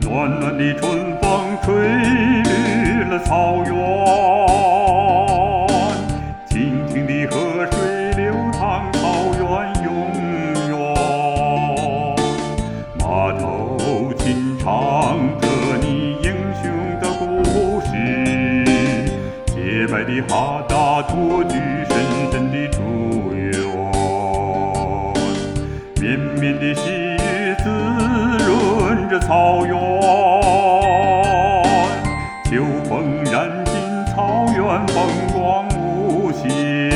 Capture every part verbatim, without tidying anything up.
暖暖的春风吹绿了草原，清清的河水流淌草原永远。马头琴唱着你英雄的故事，洁白的哈达托举深深的祝愿，绵绵的细雨滋润着草原，秋风染尽草原风光无限。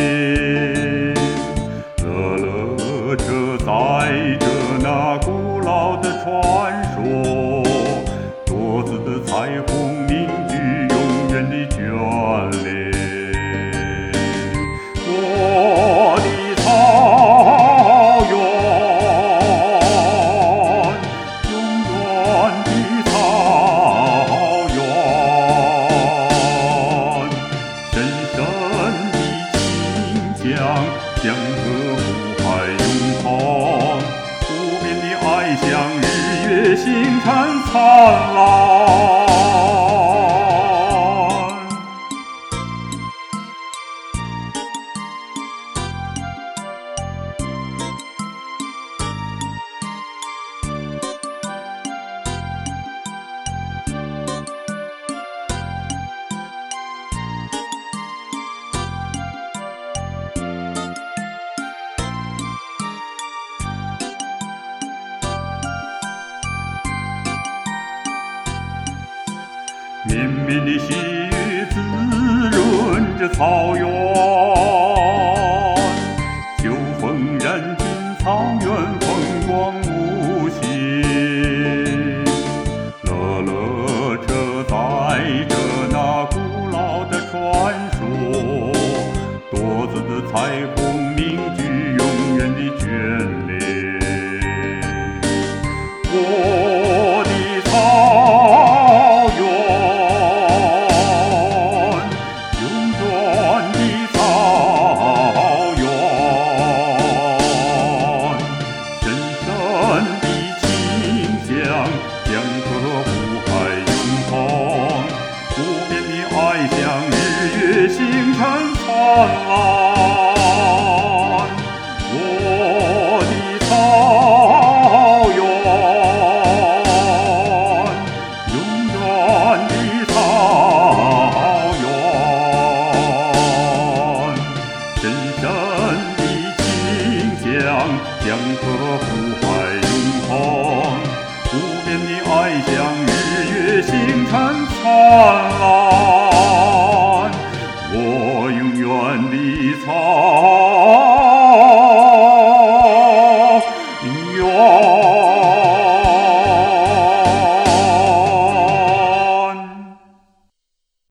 乐乐车载着那古老的传说，多姿的彩虹凝聚永远的眷恋。我的草原，永远的草原，深深的情江，江河湖海永恒，无边的爱像日月星辰灿烂。绵绵的细雨滋润着草原，秋风染尽草原风光无限。乐乐车载着那古老的传说，多姿的彩虹凝聚永远的眷恋。我的草原，永远的草原，深深的情江，江河湖海永恒，无边的爱像日月星辰灿烂。我的草原，永远的草原，深深的情江，江河湖海永恒，无边的爱像日月星辰灿烂。